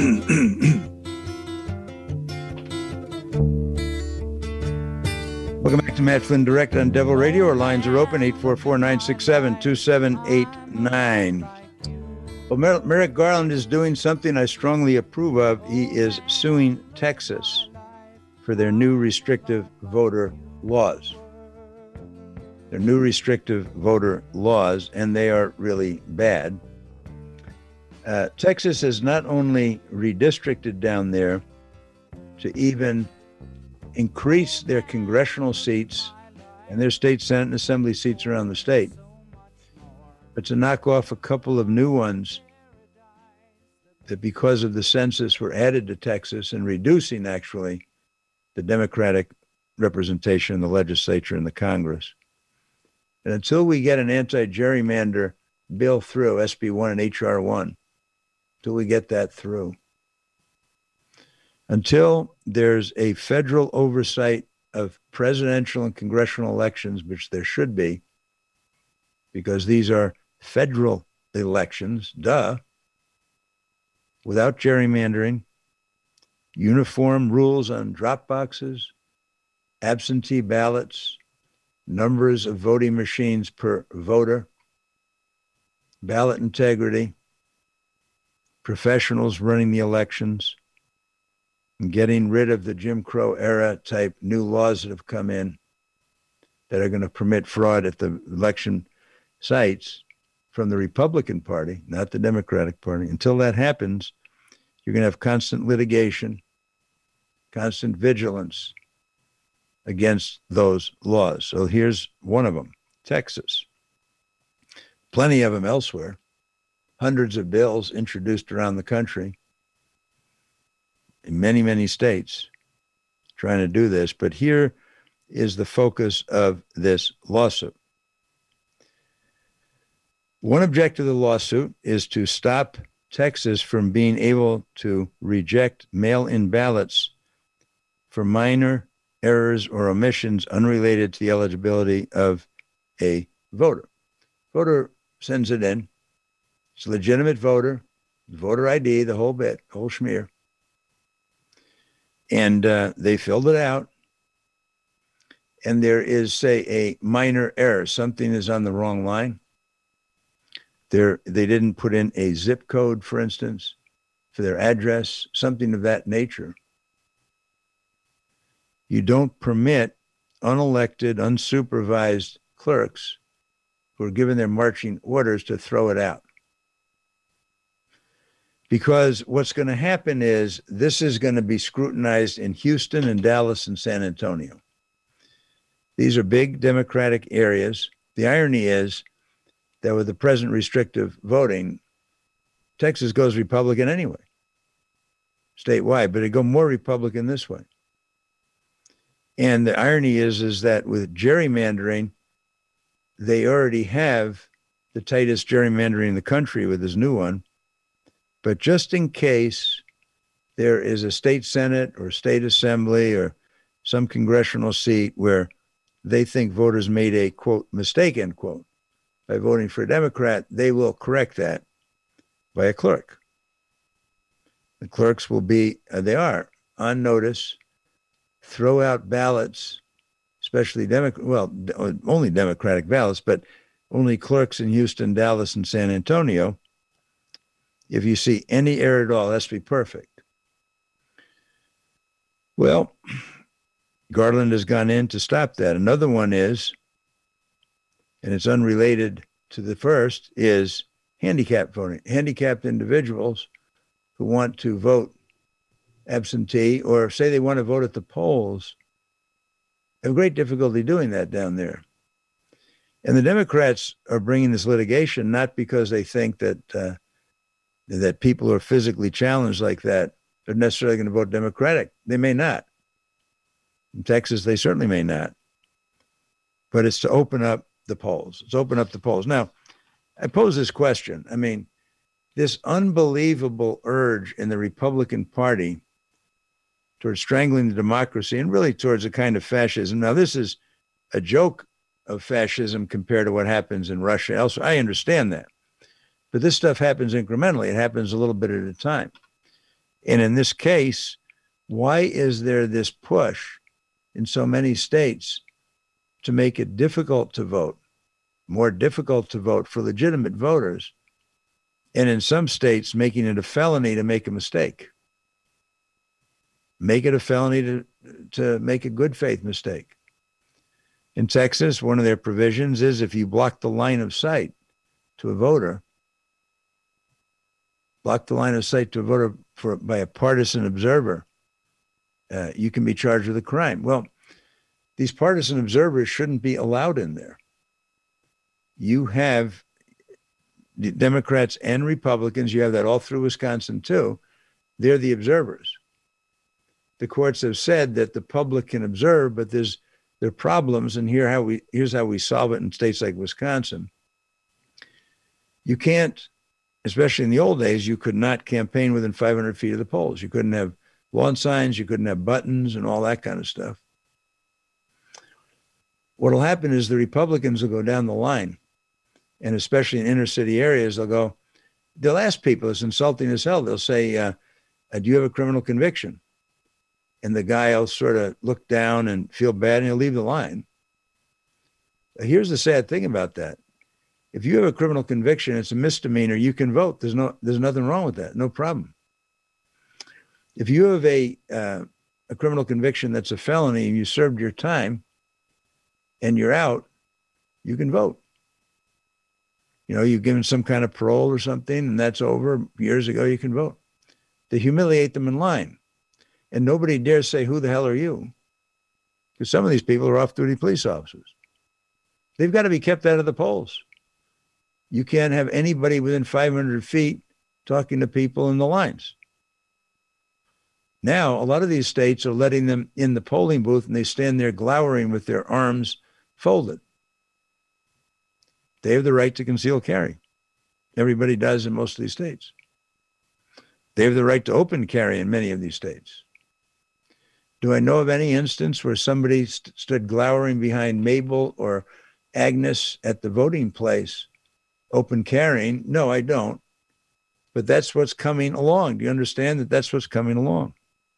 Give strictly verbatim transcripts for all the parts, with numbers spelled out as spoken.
Welcome back to Matt Flynn Direct on Devil Radio. Our lines are open, eight four four, nine six seven, two seven eight nine. Well, Mer- Merrick Garland is doing something I strongly approve of. He is suing Texas for their new restrictive voter laws. Their new restrictive voter laws, and they are really bad. Uh, Texas has not only redistricted down there to even increase their congressional seats and their state Senate and Assembly seats around the state, but to knock off a couple of new ones that because of the census were added to Texas and reducing actually the Democratic representation in the legislature and the Congress. And until we get an anti-gerrymander bill through, S B one and H R one, until we get that through, until there's a federal oversight of presidential and congressional elections, which there should be, because these are federal elections, duh, without gerrymandering, uniform rules on drop boxes, absentee ballots, numbers of voting machines per voter, ballot integrity, professionals running the elections, and getting rid of the Jim Crow era type new laws that have come in that are going to permit fraud at the election sites from the Republican Party, not the Democratic Party. Until that happens, you're going to have constant litigation, constant vigilance against those laws. So here's one of them, Texas. Plenty of them elsewhere. Hundreds of bills introduced around the country in many, many states trying to do this. But here is the focus of this lawsuit. One objective of the lawsuit is to stop Texas from being able to reject mail-in ballots for minor errors or omissions unrelated to the eligibility of a voter. Voter sends it in. It's a legitimate voter, voter I D, the whole bit, whole schmear. And uh, they filled it out. And there is, say, a minor error. Something is on the wrong line. They're, they didn't put in a zip code, for instance, for their address, something of that nature. You don't permit unelected, unsupervised clerks who are given their marching orders to throw it out. Because what's going to happen is this is going to be scrutinized in Houston and Dallas and San Antonio. These are big Democratic areas. The irony is that with the present restrictive voting, Texas goes Republican anyway, statewide, but it go more Republican this way. And the irony is, is that with gerrymandering, they already have the tightest gerrymandering in the country with this new one. But just in case there is a state Senate or state assembly or some congressional seat where they think voters made a, quote, mistake, end quote, by voting for a Democrat, they will correct that by a clerk. The clerks will be, uh, they are, on notice, throw out ballots, especially Democrat, well, only Democratic ballots, but only clerks in Houston, Dallas, and San Antonio. If you see any error at all, it has to be perfect. Well, Garland has gone in to stop that. Another one is, and it's unrelated to the first, is handicapped voting. Handicapped individuals who want to vote absentee or say they want to vote at the polls have great difficulty doing that down there. And the Democrats are bringing this litigation not because they think that uh, that people who are physically challenged like that are necessarily going to vote Democratic. They may not. In Texas, they certainly may not. But it's to open up the polls. It's open up the polls. Now, I pose this question. I mean, this unbelievable urge in the Republican Party towards strangling the democracy and really towards a kind of fascism. Now, this is a joke of fascism compared to what happens in Russia elsewhere. I understand that. But this stuff happens incrementally. It happens a little bit at a time. And in this case, why is there this push in so many states to make it difficult to vote, more difficult to vote for legitimate voters, and in some states making it a felony to make a mistake? Make it a felony to, to make a good faith mistake. In Texas, one of their provisions is if you block the line of sight to a voter, block the line of sight to a voter for, by a partisan observer, uh, you can be charged with a crime. Well, these partisan observers shouldn't be allowed in there. You have Democrats and Republicans, you have that all through Wisconsin too. They're the observers. The courts have said that the public can observe, but there's there are problems, and here how we here's how we solve it in states like Wisconsin. You can't, especially in the old days, you could not campaign within five hundred feet of the polls. You couldn't have lawn signs, you couldn't have buttons and all that kind of stuff. What'll happen is the Republicans will go down the line, and especially in inner city areas, they'll go, they'll ask people, it's insulting as hell. They'll say, uh, do you have a criminal conviction? And the guy will sort of look down and feel bad, and he'll leave the line. Here's the sad thing about that. If you have a criminal conviction, it's a misdemeanor, you can vote. There's no, there's nothing wrong with that. No problem. If you have a, uh, a criminal conviction that's a felony and you served your time and you're out, you can vote. You know, you've given some kind of parole or something and that's over years ago, you can vote. They humiliate them in line. And nobody dares say, who the hell are you? Because some of these people are off-duty police officers. They've got to be kept out of the polls. You can't have anybody within five hundred feet talking to people in the lines. Now, a lot of these states are letting them in the polling booth and they stand there glowering with their arms folded. They have the right to conceal carry. Everybody does in most of these states. They have the right to open carry in many of these states. Do I know of any instance where somebody st- stood glowering behind Mabel or Agnes at the voting place, open carrying? No, I don't. But that's what's coming along. Do you understand that that's what's coming along?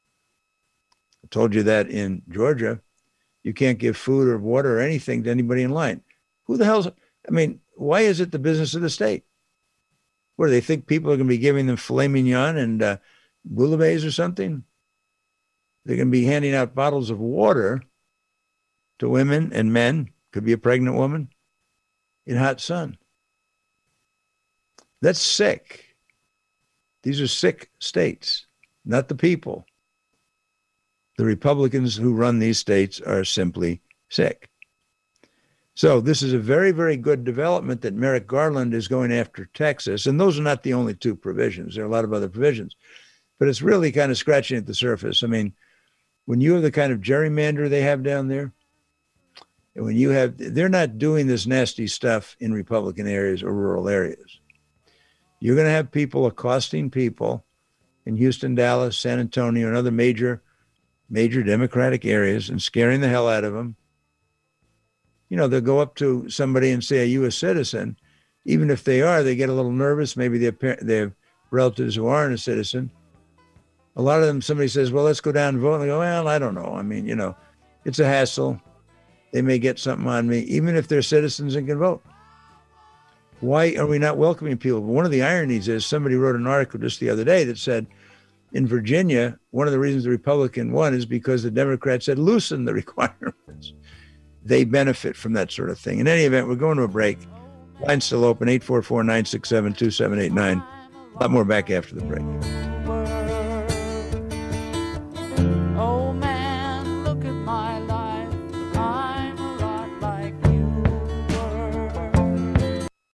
I told you that in Georgia, you can't give food or water or anything to anybody in line. Who the hell's, I mean, why is it the business of the state? What, do they think people are going to be giving them filet mignon and uh, bouillabaisse or something? They're going to be handing out bottles of water to women and men, could be a pregnant woman, in hot sun. That's sick. These are sick states, not the people. The Republicans who run these states are simply sick. So this is a very, very good development that Merrick Garland is going after Texas. And those are not the only two provisions. There are a lot of other provisions. But it's really kind of scratching at the surface. I mean, when you have the kind of gerrymander they have down there, and when you have, they're not doing this nasty stuff in Republican areas or rural areas. You're going to have people accosting people in Houston, Dallas, San Antonio, and other major, major Democratic areas and scaring the hell out of them. You know, they'll go up to somebody and say, are you a citizen? Even if they are, they get a little nervous. Maybe they have, they have relatives who aren't a citizen. A lot of them, somebody says, well, let's go down and vote. And they go, well, I don't know. I mean, you know, it's a hassle. They may get something on me, even if they're citizens and can vote. Why are we not welcoming people? But one of the ironies is somebody wrote an article just the other day that said in Virginia, one of the reasons the Republican won is because the Democrats had loosened the requirements. They benefit from that sort of thing. In any event, we're going to a break. Line's still open, eight four four, nine six seven, two seven eight nine. A lot more back after the break.